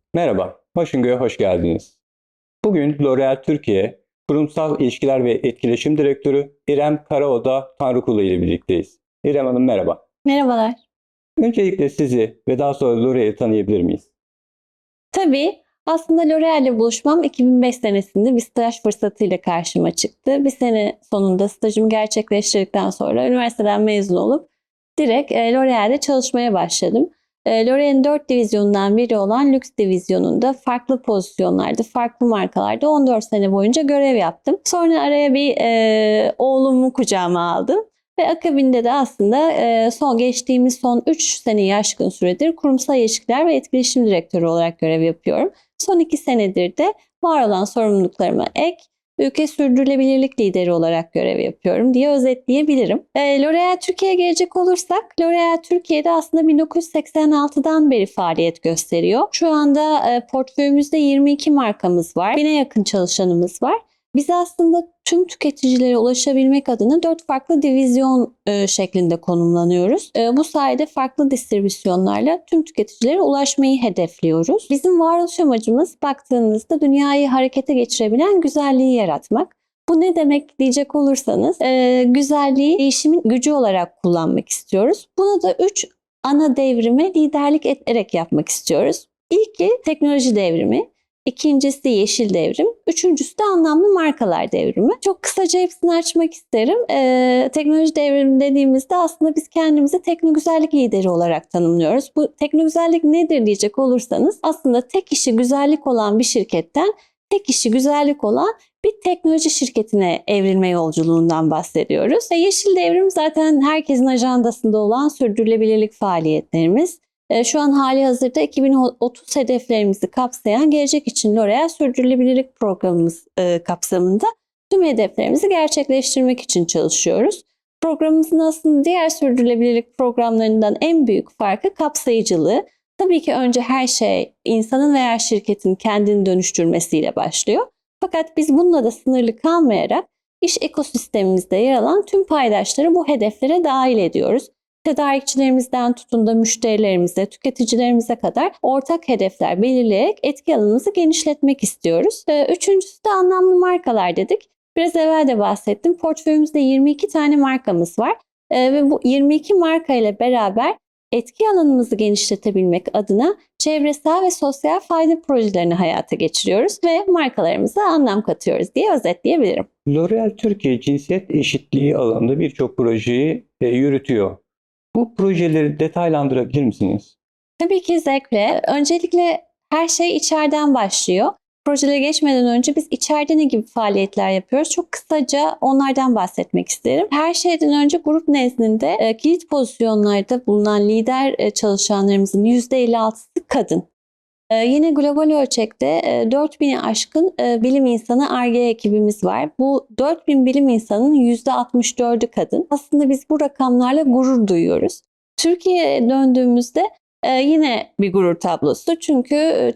Merhaba, Hoşingö'ye hoş geldiniz. Bugün L'Oréal Türkiye Kurumsal İlişkiler ve Etkileşim Direktörü İrem Karaoda Tanrıkulu ile birlikteyiz. İrem Hanım merhaba. Merhabalar. Öncelikle sizi ve daha sonra L'Oréal'i tanıyabilir miyiz? Tabii aslında L'Oréal ile buluşmam 2005 senesinde bir staj fırsatıyla karşıma çıktı. Bir sene sonunda stajımı gerçekleştirdikten sonra üniversiteden mezun olup direkt L'Oréal'de çalışmaya başladım. L'Oréal'in 4 divizyonundan biri olan Lüks divizyonunda farklı pozisyonlarda, farklı markalarda 14 sene boyunca görev yaptım. Sonra araya bir oğlumu kucağıma aldım. Ve akabinde de aslında geçtiğimiz son 3 seneyi aşkın süredir kurumsal ilişkiler ve etkileşim direktörü olarak görev yapıyorum. Son 2 senedir de var olan sorumluluklarıma ek ülke sürdürülebilirlik lideri olarak görev yapıyorum diye özetleyebilirim. L'Oréal Türkiye'ye gelecek olursak, L'Oréal Türkiye'de aslında 1986'dan beri faaliyet gösteriyor. Şu anda portföyümüzde 22 markamız var, 1000'e yakın çalışanımız var. Biz aslında tüm tüketicilere ulaşabilmek adına 4 farklı divizyon şeklinde konumlanıyoruz. Bu sayede farklı distribüsyonlarla tüm tüketicilere ulaşmayı hedefliyoruz. Bizim varoluş amacımız baktığınızda dünyayı harekete geçirebilen güzelliği yaratmak. Bu ne demek diyecek olursanız güzelliği değişimin gücü olarak kullanmak istiyoruz. Bunu da 3 ana devrime liderlik ederek yapmak istiyoruz. İlki teknoloji devrimi. İkincisi yeşil devrim. Üçüncüsü de anlamlı markalar devrimi. Çok kısaca hepsini açmak isterim. Teknoloji devrimi dediğimizde aslında biz kendimizi teknogüzellik lideri olarak tanımlıyoruz. Bu teknogüzellik nedir diyecek olursanız aslında tek işi güzellik olan bir şirketten tek işi güzellik olan bir teknoloji şirketine evrilme yolculuğundan bahsediyoruz. Yeşil devrim zaten herkesin ajandasında olan sürdürülebilirlik faaliyetlerimiz. Şu an hali hazırda 2030 hedeflerimizi kapsayan Gelecek için L'Oréal Sürdürülebilirlik Programımız kapsamında tüm hedeflerimizi gerçekleştirmek için çalışıyoruz. Programımızın aslında diğer sürdürülebilirlik programlarından en büyük farkı kapsayıcılığı. Tabii ki önce her şey insanın veya şirketin kendini dönüştürmesiyle başlıyor. Fakat biz bununla da sınırlı kalmayarak iş ekosistemimizde yer alan tüm paydaşları bu hedeflere dahil ediyoruz. Tedarikçilerimizden tutun da müşterilerimize, tüketicilerimize kadar ortak hedefler belirleyerek etki alanımızı genişletmek istiyoruz. Üçüncüsü de anlamlı markalar dedik. Biraz evvel de bahsettim. Portföyümüzde 22 tane markamız var. Ve bu 22 marka ile beraber etki alanımızı genişletebilmek adına çevresel ve sosyal fayda projelerini hayata geçiriyoruz ve markalarımıza anlam katıyoruz diye özetleyebilirim. L'Oréal Türkiye cinsiyet eşitliği alanında birçok projeyi yürütüyor. Bu projeleri detaylandırabilir misiniz? Tabii ki zevkle. Öncelikle her şey içeriden başlıyor. Projelere geçmeden önce biz içeride ne gibi faaliyetler yapıyoruz? Çok kısaca onlardan bahsetmek isterim. Her şeyden önce grup nezdinde kilit pozisyonlarda bulunan lider çalışanlarımızın %56'sı kadın. Yine global ölçekte 4000'i aşkın bilim insanı Ar-Ge ekibimiz var. Bu 4000 bilim insanının %64'ü kadın. Aslında biz bu rakamlarla gurur duyuyoruz. Türkiye'ye döndüğümüzde yine bir gurur tablosu. Çünkü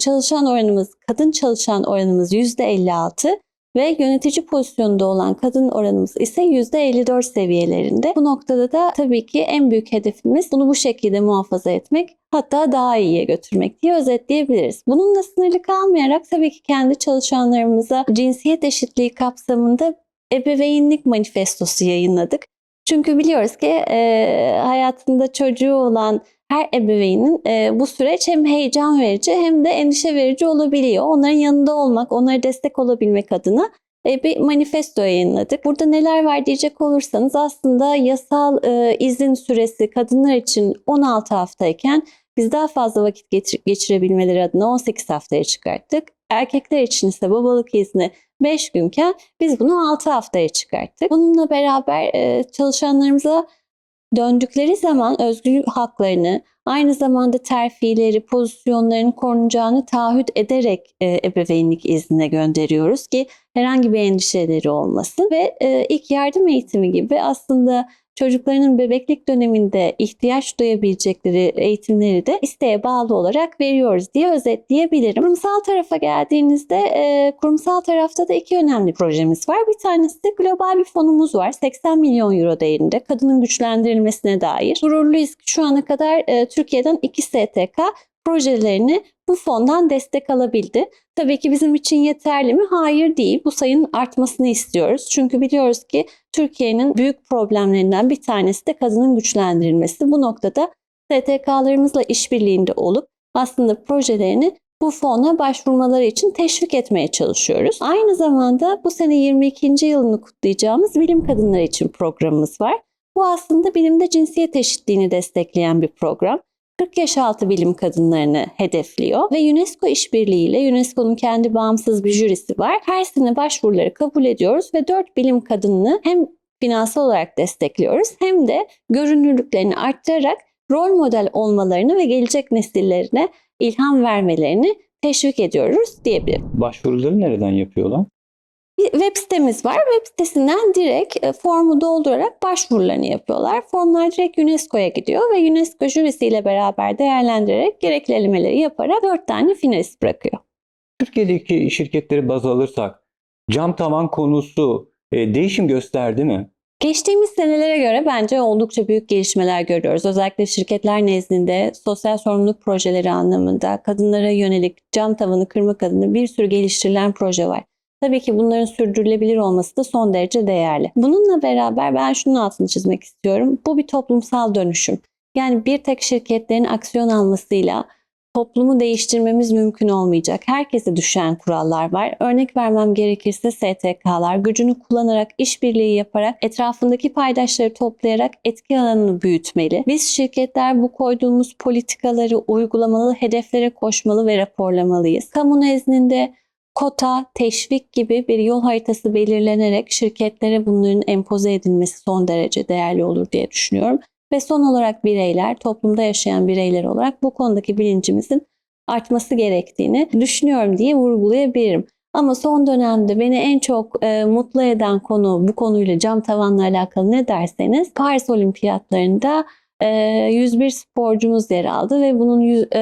kadın çalışan oranımız %56 ve yönetici pozisyonunda olan kadın oranımız ise %54 seviyelerinde. Bu noktada da tabii ki en büyük hedefimiz bunu bu şekilde muhafaza etmek, hatta daha iyiye götürmek diye özetleyebiliriz. Bununla sınırlı kalmayarak tabii ki kendi çalışanlarımıza cinsiyet eşitliği kapsamında ebeveynlik manifestosu yayınladık. Çünkü biliyoruz ki hayatında çocuğu olan her ebeveynin bu süreç hem heyecan verici hem de endişe verici olabiliyor. Onların yanında olmak, onlara destek olabilmek adına bir manifesto yayınladık. Burada neler var diyecek olursanız aslında yasal izin süresi kadınlar için 16 haftayken biz daha fazla vakit geçirebilmeleri adına 18 haftaya çıkarttık. Erkekler için ise babalık izni 5 günken biz bunu 6 haftaya çıkarttık. Bununla beraber çalışanlarımıza döndükleri zaman özgür haklarını, aynı zamanda terfileri, pozisyonlarının korunacağını taahhüt ederek ebeveynlik iznine gönderiyoruz ki herhangi bir endişeleri olmasın. Ve ilk yardım eğitimi gibi aslında çocuklarının bebeklik döneminde ihtiyaç duyabilecekleri eğitimleri de isteğe bağlı olarak veriyoruz diye özetleyebilirim. Kurumsal tarafa geldiğinizde kurumsal tarafta da iki önemli projemiz var. Bir tanesi de global bir fonumuz var. 80 milyon euro değerinde kadının güçlendirilmesine dair. Gururluyuz ki şu ana kadar Türkiye'den 2 STK projelerini bu fondan destek alabildi. Tabii ki bizim için yeterli mi? Hayır değil. Bu sayının artmasını istiyoruz. Çünkü biliyoruz ki Türkiye'nin büyük problemlerinden bir tanesi de kadının güçlendirilmesi. Bu noktada STK'larımızla işbirliğinde olup aslında projelerini bu fona başvurmaları için teşvik etmeye çalışıyoruz. Aynı zamanda bu sene 22. yılını kutlayacağımız Bilim Kadınları için programımız var. Bu aslında bilimde cinsiyet eşitliğini destekleyen bir program. 40 yaş altı bilim kadınlarını hedefliyor ve UNESCO işbirliğiyle UNESCO'nun kendi bağımsız bir jürisi var. Her sene başvuruları kabul ediyoruz ve 4 bilim kadınını hem finansal olarak destekliyoruz hem de görünürlüklerini arttırarak rol model olmalarını ve gelecek nesillerine ilham vermelerini teşvik ediyoruz diyebilirim. Başvuruları nereden yapıyorlar? Bir web sitemiz var. Web sitesinden direkt formu doldurarak başvurularını yapıyorlar. Formlar direkt UNESCO'ya gidiyor ve UNESCO jürisiyle beraber değerlendirerek gerekli elemeleri yaparak 4 tane finalist bırakıyor. Türkiye'deki şirketleri baz alırsak cam tavan konusu değişim gösterdi mi? Geçtiğimiz senelere göre bence oldukça büyük gelişmeler görüyoruz. Özellikle şirketler nezdinde sosyal sorumluluk projeleri anlamında kadınlara yönelik cam tavanı kırmak adına bir sürü geliştirilen proje var. Tabii ki bunların sürdürülebilir olması da son derece değerli. Bununla beraber ben şunun altını çizmek istiyorum. Bu bir toplumsal dönüşüm. Yani bir tek şirketlerin aksiyon almasıyla toplumu değiştirmemiz mümkün olmayacak. Herkese düşen kurallar var. Örnek vermem gerekirse STK'lar gücünü kullanarak, işbirliği yaparak, etrafındaki paydaşları toplayarak etki alanını büyütmeli. Biz şirketler bu koyduğumuz politikaları uygulamalı, hedeflere koşmalı ve raporlamalıyız. Kamu nezdinde kota, teşvik gibi bir yol haritası belirlenerek şirketlere bunların empoze edilmesi son derece değerli olur diye düşünüyorum. Ve son olarak bireyler, toplumda yaşayan bireyler olarak bu konudaki bilincimizin artması gerektiğini düşünüyorum diye vurgulayabilirim. Ama son dönemde beni en çok mutlu eden konu, bu konuyla cam tavanla alakalı ne derseniz, Paris Olimpiyatlarında 101 sporcumuz yer aldı ve bunun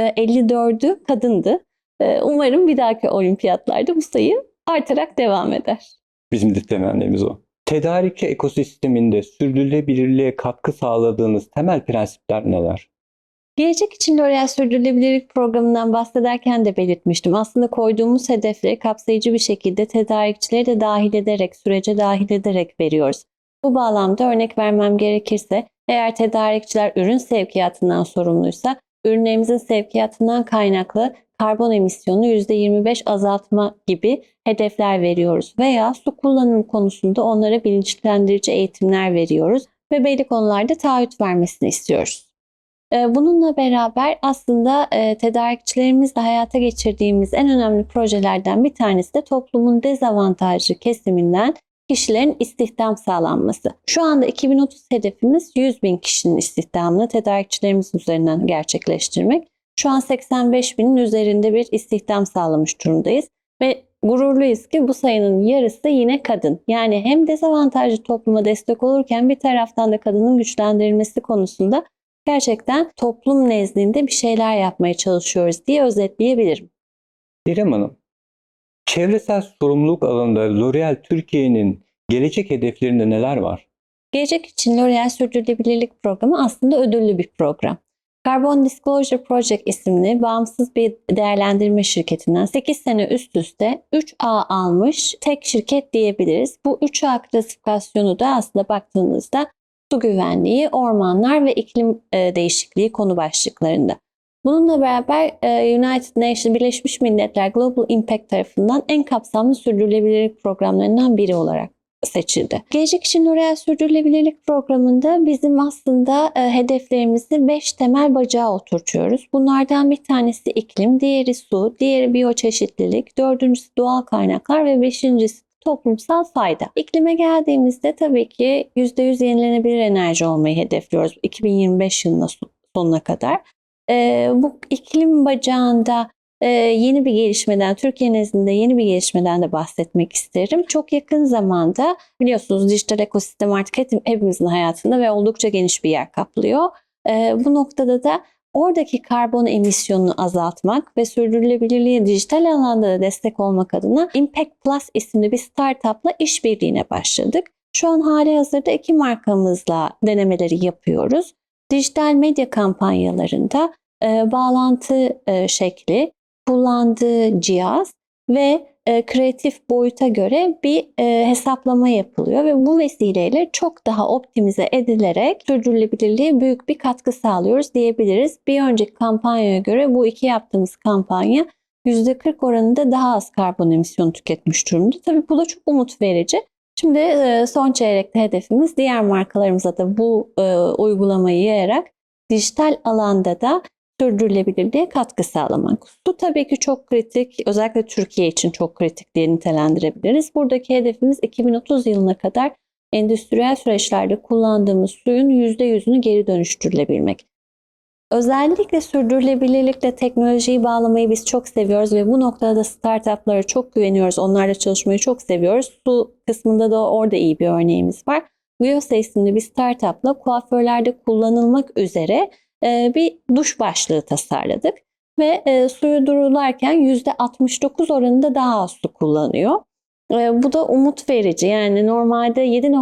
54'ü kadındı. Umarım bir dahaki olimpiyatlarda bu sayı artarak devam eder. Bizim de temennimiz o. Tedarikçi ekosisteminde sürdürülebilirliğe katkı sağladığınız temel prensipler neler? Gelecek için L'Oréal Sürdürülebilirlik Programı'ndan bahsederken de belirtmiştim. Aslında koyduğumuz hedefleri kapsayıcı bir şekilde tedarikçileri de dahil ederek, sürece dahil ederek veriyoruz. Bu bağlamda örnek vermem gerekirse, eğer tedarikçiler ürün sevkiyatından sorumluysa, ürünlerimizin sevkiyatından kaynaklı karbon emisyonu %25 azaltma gibi hedefler veriyoruz. Veya su kullanımı konusunda onlara bilinçlendirici eğitimler veriyoruz ve belli konularda taahhüt vermesini istiyoruz. Bununla beraber aslında tedarikçilerimizle hayata geçirdiğimiz en önemli projelerden bir tanesi de toplumun dezavantajlı kesiminden kişilerin istihdam sağlanması. Şu anda 2030 hedefimiz 100.000 kişinin istihdamını tedarikçilerimiz üzerinden gerçekleştirmek. Şu an 85.000'in üzerinde bir istihdam sağlamış durumdayız ve gururluyuz ki bu sayının yarısı yine kadın. Yani hem dezavantajlı topluma destek olurken bir taraftan da kadının güçlendirilmesi konusunda gerçekten toplum nezdinde bir şeyler yapmaya çalışıyoruz diye özetleyebilirim. İrem Hanım, çevresel sorumluluk alanında L'Oréal Türkiye'nin gelecek hedeflerinde neler var? Gelecek için L'Oréal Sürdürülebilirlik Programı aslında ödüllü bir program. Carbon Disclosure Project isimli bağımsız bir değerlendirme şirketinden 8 sene üst üste 3A almış tek şirket diyebiliriz. Bu 3A klasifikasyonu da aslında baktığınızda su güvenliği, ormanlar ve iklim değişikliği konu başlıklarında. Bununla beraber United Nations, Birleşmiş Milletler Global Impact tarafından en kapsamlı sürdürülebilirlik programlarından biri olarak seçildi. Gelecek için L'Oréal Sürdürülebilirlik Programı'nda bizim aslında hedeflerimizi 5 temel bacağa oturtuyoruz. Bunlardan bir tanesi iklim, diğeri su, diğeri biyoçeşitlilik, dördüncüsü doğal kaynaklar ve beşincisi toplumsal fayda. İklime geldiğimizde tabii ki %100 yenilenebilir enerji olmayı hedefliyoruz 2025 yılının sonuna kadar. Bu iklim bacağında yeni bir gelişmeden, Türkiye nezdinde yeni bir gelişmeden de bahsetmek isterim. Çok yakın zamanda biliyorsunuz dijital ekosistem artık hepimizin hayatında ve oldukça geniş bir yer kaplıyor. Bu noktada da oradaki karbon emisyonunu azaltmak ve sürdürülebilirliğe dijital alanda da destek olmak adına Impact Plus isimli bir startupla işbirliğine başladık. Şu an halihazırda 2 markamızla denemeleri yapıyoruz. Dijital medya kampanyalarında bağlantı şekli kullandığı cihaz ve kreatif boyuta göre bir hesaplama yapılıyor ve bu vesileyle çok daha optimize edilerek sürdürülebilirliğe büyük bir katkı sağlıyoruz diyebiliriz. Bir önceki kampanyaya göre bu iki yaptığımız kampanya %40 oranında daha az karbon emisyonu tüketmiş durumda. Tabii bu da çok umut verici. Şimdi son çeyrekte hedefimiz diğer markalarımıza da bu uygulamayı yayarak dijital alanda da sürdürülebilirliğe katkı sağlamak. Su tabii ki çok kritik, özellikle Türkiye için çok kritik diye nitelendirebiliriz. Buradaki hedefimiz 2030 yılına kadar endüstriyel süreçlerde kullandığımız suyun %100'ünü geri dönüştürülebilmek. Özellikle sürdürülebilirlikle teknolojiyi bağlamayı biz çok seviyoruz ve bu noktada da startuplara çok güveniyoruz. Onlarla çalışmayı çok seviyoruz. Su kısmında da orada iyi bir örneğimiz var. Viosa isimli bir startupla kuaförlerde kullanılmak üzere bir duş başlığı tasarladık. Ve suyu durularken %69 oranında daha az su kullanıyor. Bu da umut verici. Yani normalde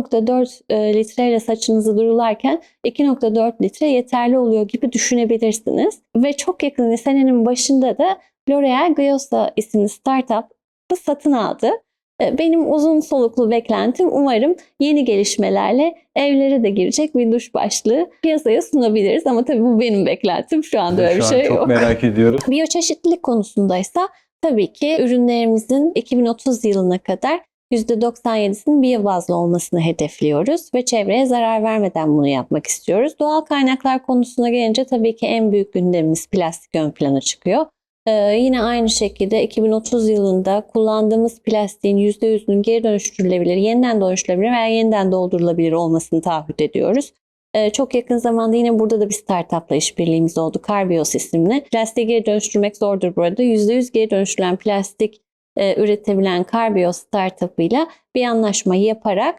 7,4 litreyle saçınızı durularken 2,4 litre yeterli oluyor gibi düşünebilirsiniz. Ve çok yakın senenin başında da L'Oreal Viosa isimli startup'ı satın aldı. Benim uzun soluklu beklentim umarım yeni gelişmelerle evlere de girecek bir duş başlığı piyasaya sunabiliriz. Ama tabii bu benim beklentim. Şu anda öyle bir şey çok yok. merak ediyoruz. Biyoçeşitlilik konusundaysa tabii ki ürünlerimizin 2030 yılına kadar %97'sinin biyo bazlı olmasını hedefliyoruz ve çevreye zarar vermeden bunu yapmak istiyoruz. Doğal kaynaklar konusuna gelince tabii ki en büyük gündemimiz plastik ön plana çıkıyor. Yine aynı şekilde 2030 yılında kullandığımız plastiğin %100'ünün geri dönüştürülebilir, yeniden dönüştürülebilir veya yeniden doldurulabilir olmasını taahhüt ediyoruz. Çok yakın zamanda yine burada da bir startupla işbirliğimiz oldu. Carbios isimli. Plastiği geri dönüştürmek zordur burada. %100 geri dönüştürülen plastik üretebilen Carbios startup'ıyla bir anlaşma yaparak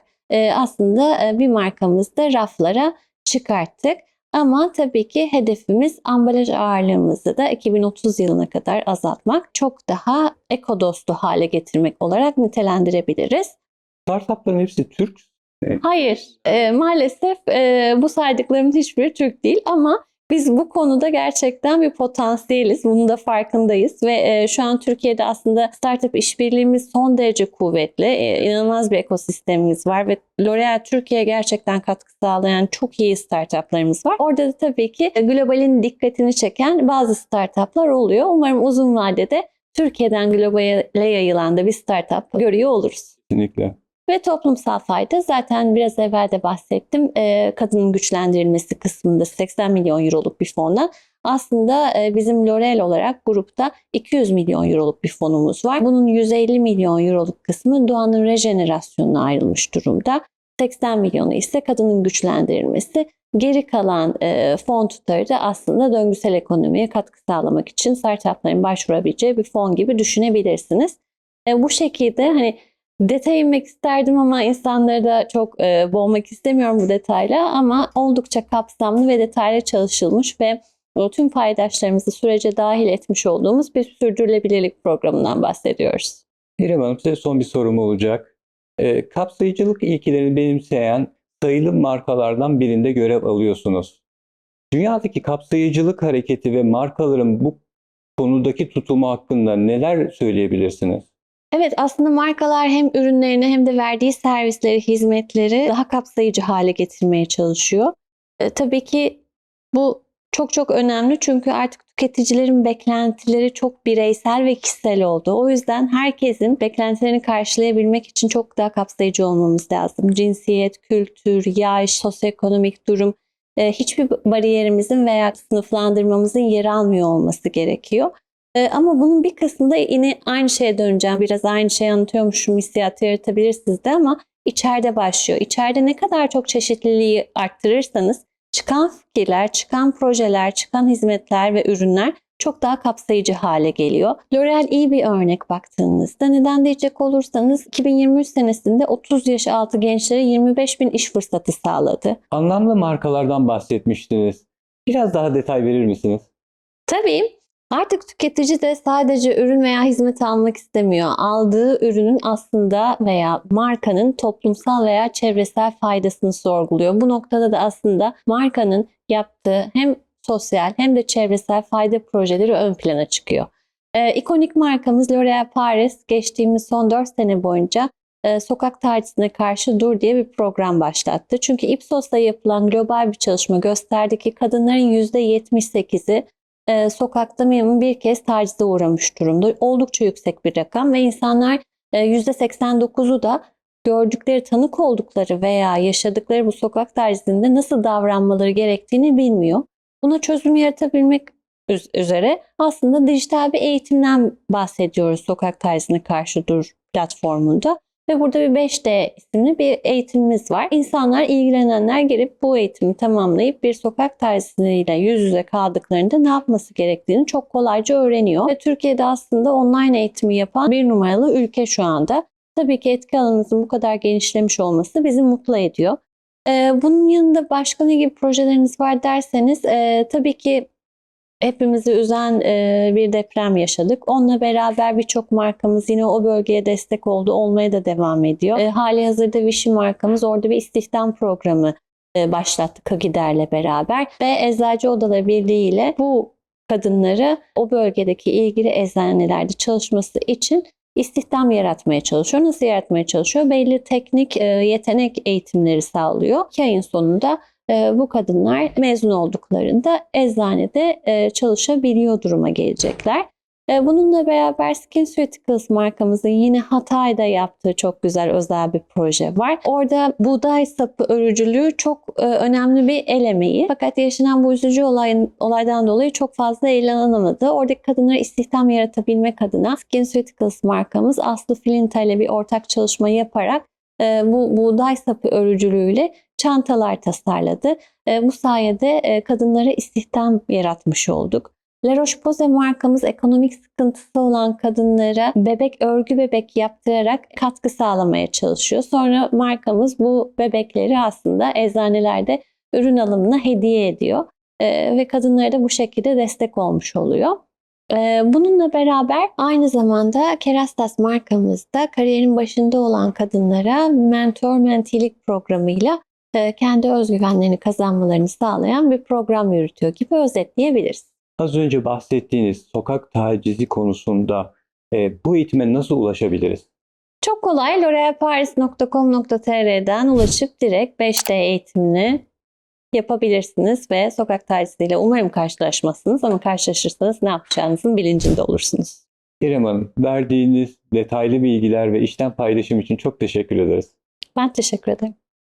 aslında bir markamızı raflara çıkarttık. Ama tabii ki hedefimiz ambalaj ağırlığımızı da 2030 yılına kadar azaltmak, çok daha ekodostu hale getirmek olarak nitelendirebiliriz. Startupların hepsi Türk. Hayır, maalesef bu saydıklarımın hiçbiri Türk değil ama biz bu konuda gerçekten bir potansiyeliz. Bunun da farkındayız ve şu an Türkiye'de aslında startup işbirliğimiz son derece kuvvetli. İnanılmaz bir ekosistemimiz var ve L'Oreal Türkiye'ye gerçekten katkı sağlayan çok iyi startuplarımız var. Orada da tabii ki globalin dikkatini çeken bazı startuplar oluyor. Umarım uzun vadede Türkiye'den globale yayılan da bir startup görüyor oluruz. Kesinlikle. Ve toplumsal fayda zaten biraz evvel de bahsettim. Kadının güçlendirilmesi kısmında 80 milyon euroluk bir fondan aslında bizim L'Oreal olarak grupta 200 milyon euroluk bir fonumuz var. Bunun 150 milyon euroluk kısmı doğanın rejenerasyonuna ayrılmış durumda. 80 milyonu ise kadının güçlendirilmesi. Geri kalan fon tutarı da aslında döngüsel ekonomiye katkı sağlamak için startupların başvurabileceği bir fon gibi düşünebilirsiniz. Bu şekilde hani detaya inmek isterdim ama insanları da çok boğmak istemiyorum bu detayla, ama oldukça kapsamlı ve detaylı çalışılmış ve tüm paydaşlarımızı sürece dahil etmiş olduğumuz bir sürdürülebilirlik programından bahsediyoruz. İrem Hanım, size son bir sorum olacak. Kapsayıcılık ilkelerini benimseyen sayılı markalardan birinde görev alıyorsunuz. Dünyadaki kapsayıcılık hareketi ve markaların bu konudaki tutumu hakkında neler söyleyebilirsiniz? Evet, aslında markalar hem ürünlerini hem de verdiği servisleri, hizmetleri daha kapsayıcı hale getirmeye çalışıyor. Tabii ki bu çok önemli çünkü artık tüketicilerin beklentileri çok bireysel ve kişisel oldu. O yüzden herkesin beklentilerini karşılayabilmek için çok daha kapsayıcı olmamız lazım. Cinsiyet, kültür, yaş, sosyoekonomik durum, hiçbir bariyerimizin veya sınıflandırmamızın yer almıyor olması gerekiyor. Ama bunun bir kısmında yine aynı şeye döneceğim. Biraz aynı şeyi anlatıyormuşum hissiyatı yaratabilir sizde ama içeride başlıyor. İçeride ne kadar çok çeşitliliği arttırırsanız çıkan fikirler, çıkan projeler, çıkan hizmetler ve ürünler çok daha kapsayıcı hale geliyor. L'Oreal iyi bir örnek baktığınızda. Neden diyecek olursanız 2023 senesinde 30 yaş altı gençlere 25 bin iş fırsatı sağladı. Anlamlı markalardan bahsetmiştiniz. Biraz daha detay verir misiniz? Tabii. Artık tüketici de sadece ürün veya hizmet almak istemiyor. Aldığı ürünün aslında veya markanın toplumsal veya çevresel faydasını sorguluyor. Bu noktada da aslında markanın yaptığı hem sosyal hem de çevresel fayda projeleri ön plana çıkıyor. İkonik markamız L'Oréal Paris geçtiğimiz son 4 sene boyunca sokak tacizine karşı dur diye bir program başlattı. Çünkü Ipsos'ta yapılan global bir çalışma gösterdi ki kadınların %78'i sokakta minimum bir kez tacize uğramış durumda. Oldukça yüksek bir rakam ve insanlar %89'u da gördükleri, tanık oldukları veya yaşadıkları bu sokak tacizinde nasıl davranmaları gerektiğini bilmiyor. Buna çözüm yaratabilmek üzere aslında dijital bir eğitimden bahsediyoruz Sokak Tacizine Karşı Dur platformunda. Ve burada bir 5D isimli bir eğitimimiz var. İnsanlar, ilgilenenler gelip bu eğitimi tamamlayıp bir sokak taciziyle yüz yüze kaldıklarında ne yapması gerektiğini çok kolayca öğreniyor. Ve Türkiye'de aslında online eğitimi yapan bir numaralı ülke şu anda. Tabii ki etki alanımızın bu kadar genişlemiş olması bizi mutlu ediyor. Bunun yanında başka ne gibi projeleriniz var derseniz tabii ki hepimizi üzen bir deprem yaşadık. Onunla beraber birçok markamız yine o bölgeye destek oldu, olmaya da devam ediyor. Hali hazırda Vichy markamız orada bir istihdam programı başlattı Kagider'le beraber ve Eczacı Odaları Birliği ile bu kadınları o bölgedeki ilgili eczanelerde çalışması için istihdam yaratmaya çalışıyor. Nasıl yaratmaya çalışıyor? Belli teknik yetenek eğitimleri sağlıyor. 2 ayın sonunda bu kadınlar mezun olduklarında eczanede çalışabiliyor duruma gelecekler. Bununla beraber SkinCeuticals markamızın yine Hatay'da yaptığı çok güzel özel bir proje var. Orada buğday sapı örücülüğü çok önemli bir el emeği. Fakat yaşanan bu üzücü olaydan dolayı çok fazla ele alınamadı. Oradaki kadınlara istihdam yaratabilmek adına SkinCeuticals markamız Aslı Filinta ile bir ortak çalışma yaparak bu buğday sapı örücülüğüyle çantalar tasarladı. Bu sayede kadınlara istihdam yaratmış olduk. La Roche-Posay markamız ekonomik sıkıntısı olan kadınlara örgü bebek yaptırarak katkı sağlamaya çalışıyor. Sonra markamız bu bebekleri aslında eczanelerde ürün alımına hediye ediyor. Ve kadınlara da bu şekilde destek olmuş oluyor. Bununla beraber aynı zamanda Kerastas markamızda kariyerin başında olan kadınlara mentor-mentilik programıyla kendi özgüvenlerini kazanmalarını sağlayan bir program yürütüyor gibi özetleyebiliriz. Az önce bahsettiğiniz sokak tacizi konusunda bu eğitime nasıl ulaşabiliriz? Çok kolay lorealparis.com.tr'den ulaşıp direkt 5D eğitimini yapabilirsiniz ve sokak taciziyle umarım karşılaşmazsınız ama karşılaşırsanız ne yapacağınızın bilincinde olursunuz. İrem Hanım, verdiğiniz detaylı bilgiler ve işten paylaşım için çok teşekkür ederiz. Ben teşekkür ederim.